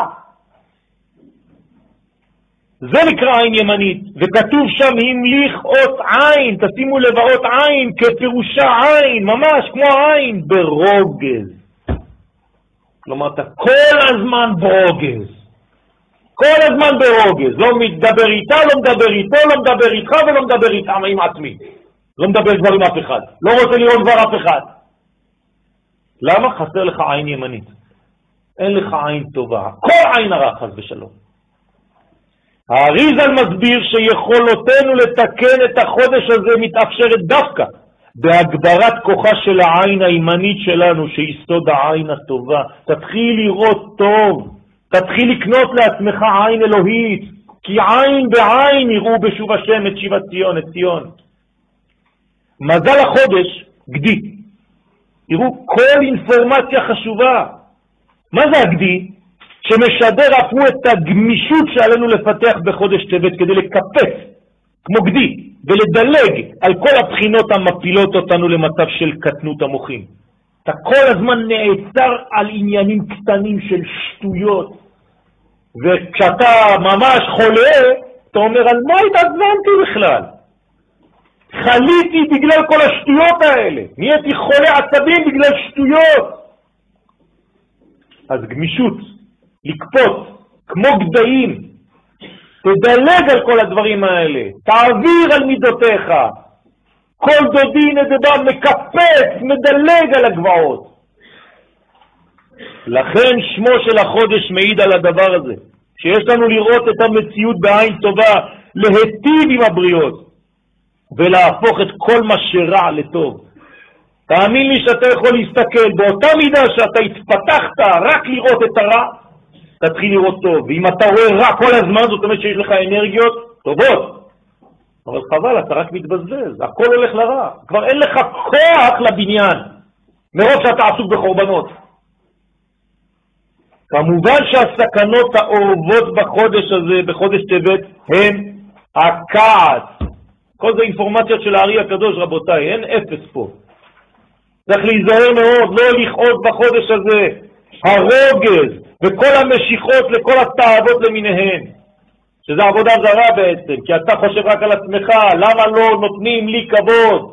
זה נקרא עין ימנית, וכתוב שם המליך אות עין, תשימו לב אות עין כפירושה עין, ממש כמו עין ברוגז. כלומר, אתה כל הזמן ברוגז, כל הזמן ברוגז, לא מדבר איתה, לא מדבר איתו, לא מדבר איתך ולא מדבר איתם עם עצמי, לא מדבר כבר עם אף אחד, לא רוצה לראות כבר אף אחד. למה? חסר לך עין ימנית, אין לך עין טובה, כל עין הרע חס ושלום. האריז"ל מסביר שיכולותינו לתקן את החודש הזה מתאפשרת דווקא בהגברת כוחה של העין הימנית שלנו, שיסוד העין הטובה. תתחיל לראות טוב, תתחיל לקנות לעצמך עין אלוהית, כי עין בעין יראו בשוב השם את שיבת ציון, את ציון. מזל החודש, גדי. תראו, כל אינפורמציה חשובה. מה זה הגדי? שמשדר אף הוא את הגמישות שעלינו לפתח בחודש טבת כדי לקפץ כמו גדי ולדלג על כל הבחינות המפילות אותנו למצב של קטנות המוחים. אתה כל הזמן נעצר על עניינים קטנים של שטויות, וכשאתה ממש חולה אתה אומר על מה התעזבנתי בכלל? חליתי בגלל כל השטויות האלה, נהייתי חולה עצבים בגלל שטויות. אז גמישות, לקפוץ כמו גדיים, תדלג על כל הדברים האלה, תעביר על מידותיך. כל דודי נדבה מקפץ, מדלג על הגבעות. לכן שמו של החודש מעיד על הדבר הזה, שיש לנו לראות את המציאות בעין טובה, להטיב עם הבריות ולהפוך את כל מה שרע לטוב. תאמין לי שאתה יכול להסתכל באותה מידה שאתה התפתחת רק לראות את הרע, תתחיל לראות טוב. ואם אתה רואה רע כל הזמן, זאת אומרת שיש לך אנרגיות טובות. אבל חבל, אתה רק מתבזבז, הכל הולך לרע. כבר אין לך כוח לבניין, מרוב שאתה עסוק בחורבנות. כמובן שהסכנות האורבות בחודש הזה, בחודש טבת, הן הכעס. כל זה אינפורמציה של הארי הקדוש, רבותיי, אין אפס פה. צריך להיזהר מאוד, לא לכעוס בחודש הזה. הרוגז וכל המשיכות לכל התאוות למיניהן, שזה עבודה זרה בעצם, כי אתה חושב רק על עצמך, למה לא נותנים לי כבוד?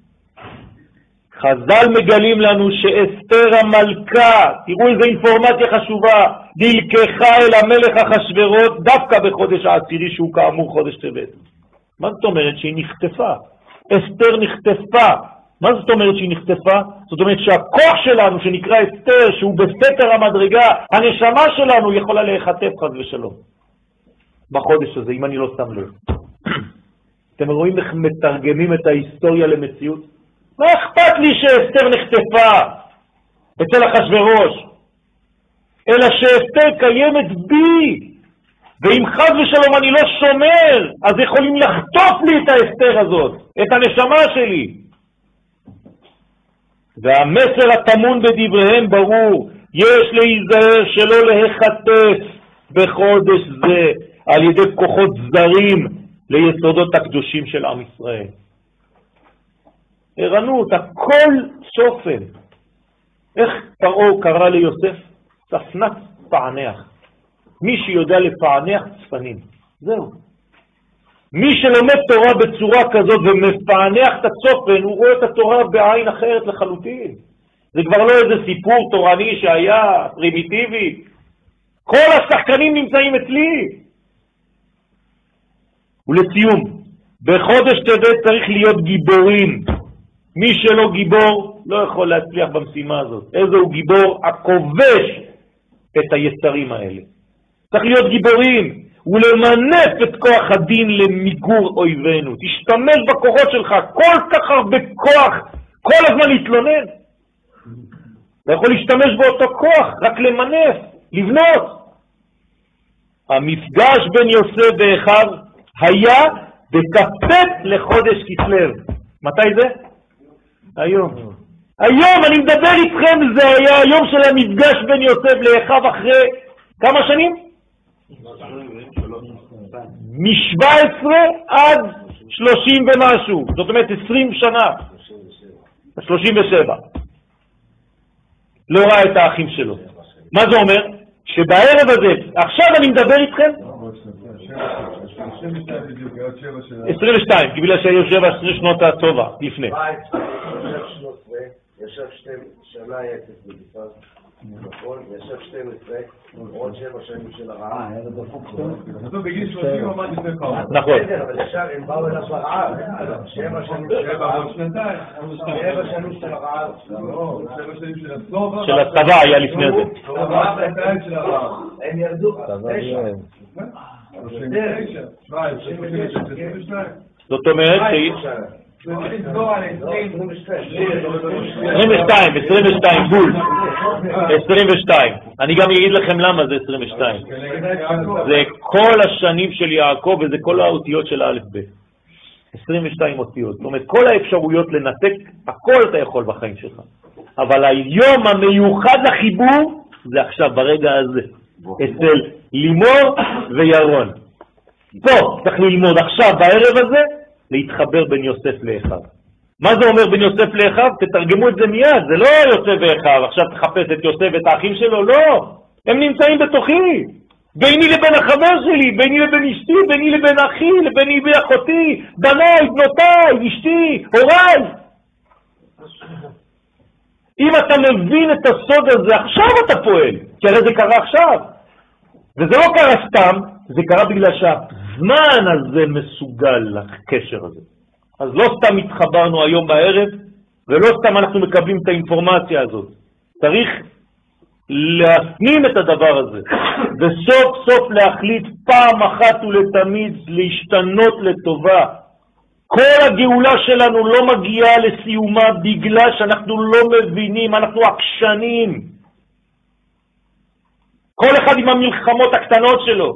חז"ל מגלים לנו שאסתר המלכה, תראו איזו אינפורמציה חשובה, נלקחה אל המלך אחשוורוש דווקא בחודש העשירי, שהוא כאמור חודש טבת. מה זאת אומרת? שהיא נחטפה. אסתר נחטפה. מה זאת אומרת שהיא נחטפה? זאת אומרת שהכוח שלנו שנקרא אסתר, שהוא בסתר המדרגה, הנשמה שלנו יכולה להיחטף חס ושלום בחודש הזה, אם אני לא שם לב. אתם רואים איך מתרגמים את ההיסטוריה למציאות? מה אכפת לי שאסתר נחטפה אצל אחשוורוש? אלא שאסתר קיימת בי, ואם חס ושלום אני לא שומר, אז יכולים לחטוף לי את האסתר הזאת, את הנשמה שלי. והמסר התמון בדבריהם ברור, יש להיזהר שלא להיחטף בחודש זה על ידי כוחות זרים ליסודות הקדושים של עם ישראל. ערנות, הכל סופן. איך פרעה קרא ליוסף? צפנת פענח. מי שיודע לפענח צפנים, זהו. מי שלומד תורה בצורה כזאת ומפענח את הצופן, הוא רואה את התורה בעין אחרת לחלוטין. זה כבר לא איזה סיפור תורני שהיה פרימיטיבי. כל השחקנים נמצאים אצלי. ולסיום, בחודש טבת צריך להיות גיבורים. מי שלא גיבור לא יכול להצליח במשימה הזאת. איזהו גיבור? הכובש את היצרים האלה. צריך להיות גיבורים. ולמנף את כוח הדין למיגור אויבינו. תשתמש בכוחות שלך, כל כך הרבה כוח, כל הזמן להתלונן. אתה יכול להשתמש באותו כוח, רק למנף, לבנות. המפגש בין יוסף ואחיו היה בכ"ט לחודש כסלו. מתי זה? היום. היום אני מדבר איתכם, זה היה היום של המפגש בין יוסף לאחיו אחרי כמה שנים? מ-17 עד 30 ומשהו, זאת אומרת 20 שנה, 37. לא ראה את האחים שלו. מה זה אומר? שבערב הזה, עכשיו אני מדבר איתכם 22, כי בגלל שהיו 17 שנות הטובה לפני. ישב 2 שנה יצף בגפז, נכון, ישב 12, עוד 7 שנים של הרעה. אז בגיל 30 עמד לפני פעם. נכון. אבל ישר הם באו אליו ברעה, 7 שנים של הרעה. 7 שנים של הרעה. 7 שנים של הסובה. של הצבא היה לפני זה. הם ירדו. זאת אומרת, 22 בול, 22. אני גם אגיד לכם למה זה 22. זה כל השנים של יעקב וזה כל האותיות של האלף ב'. 22 אותיות. זאת אומרת, כל האפשרויות לנתק, הכל אתה יכול בחיים שלך. אבל היום המיוחד לחיבור זה עכשיו, ברגע הזה. אצל לימור וירון. פה צריך ללמוד עכשיו בערב הזה להתחבר בין יוסף לאחיו. מה זה אומר בין יוסף לאחיו? תתרגמו את זה מיד, זה לא יוסף ואחיו, עכשיו תחפש את יוסף ואת האחים שלו, לא. הם נמצאים בתוכי. ביני לבין החבר שלי, ביני לבין אשתי, ביני לבין אחי, ביני לבין אחותי, בניי, בנותיי, אשתי, הוריי. אם אתה מבין את הסוד הזה, עכשיו אתה פועל, כי הרי זה קרה עכשיו. וזה לא קרה סתם, זה קרה בגלל שהזמן הזה מסוגל לקשר הזה. אז לא סתם התחברנו היום בערב, ולא סתם אנחנו מקבלים את האינפורמציה הזאת. צריך להפנים את הדבר הזה, וסוף סוף להחליט פעם אחת ולתמיד להשתנות לטובה. כל הגאולה שלנו לא מגיעה לסיומה בגלל שאנחנו לא מבינים, אנחנו עקשנים. כל אחד עם המלחמות הקטנות שלו.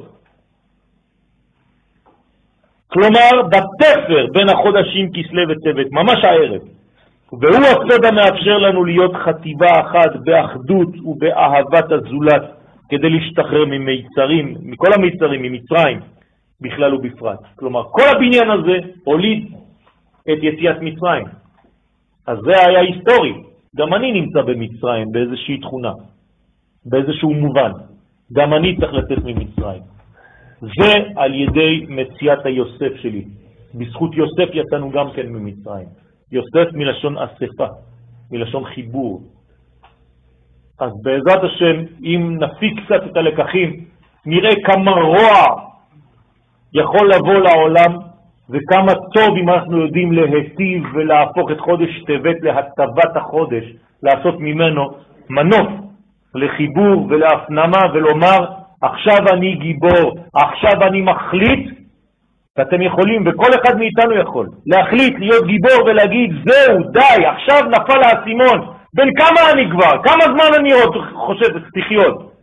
כלומר, בתפר בין החודשים כסלו וטבת, ממש הערב. והוא הסוד המאפשר לנו להיות חטיבה אחת באחדות ובאהבת הזולת, כדי להשתחרר ממיצרים, מכל המיצרים, ממצרים, בכלל ובפרט. כלומר, כל הבניין הזה הוליד את יציאת מצרים. אז זה היה היסטורי. גם אני נמצא במצרים באיזושהי תכונה, באיזשהו מובן. גם אני צריך לצאת ממצרים. זה על ידי מציאת היוסף שלי. בזכות יוסף יצאנו גם כן ממצרים. יוסף מלשון אספה, מלשון חיבור. אז בעזרת השם, אם נפיק קצת את הלקחים, נראה כמה רוע יכול לבוא לעולם, וכמה טוב אם אנחנו יודעים להיטיב ולהפוך את חודש טבת להטבת החודש, לעשות ממנו מנוף לחיבור ולהפנמה ולומר, עכשיו אני גיבור, עכשיו אני מחליט, ואתם יכולים, וכל אחד מאיתנו יכול, להחליט להיות גיבור ולהגיד, זהו, די, עכשיו נפל האסימון, בין כמה אני כבר, כמה זמן אני עוד חושב לחיות.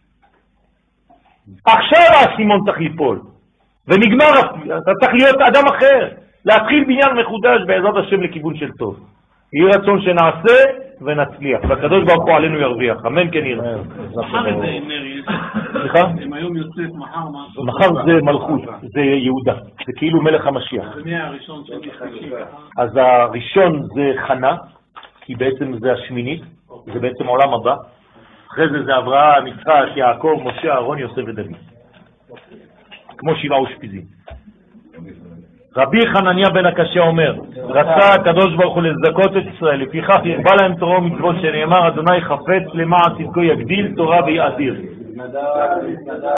עכשיו האסימון צריך ליפול, ונגמר, אתה צריך להיות אדם אחר, להתחיל בניין מחודש בעזרת השם לכיוון של טוב. יהי רצון שנעשה ונצליח, והקדוש ברוך הוא עלינו ירוויח, אמן כן יראה. מחר איזה מרי, סליחה? הם היום יוסף, מחר זה מלכות, זה יהודה, זה כאילו מלך המשיח. זה מי הראשון שני חמישי? אז הראשון זה חנה, כי בעצם זה השמינית, זה בעצם עולם הבא. אחרי זה אברהם, יצחק, יעקב, משה, אהרון, יוסף ודוד. כמו 7 אושפיזים. רבי חנניה בן הקשיא אומר, רצה הקדוש ברוך הוא לזכות את ישראל, לפיכך ירבה להם תורה ומצוות שנאמר, אדוני חפץ למען צדקו יגדיל תורה ויאדיר.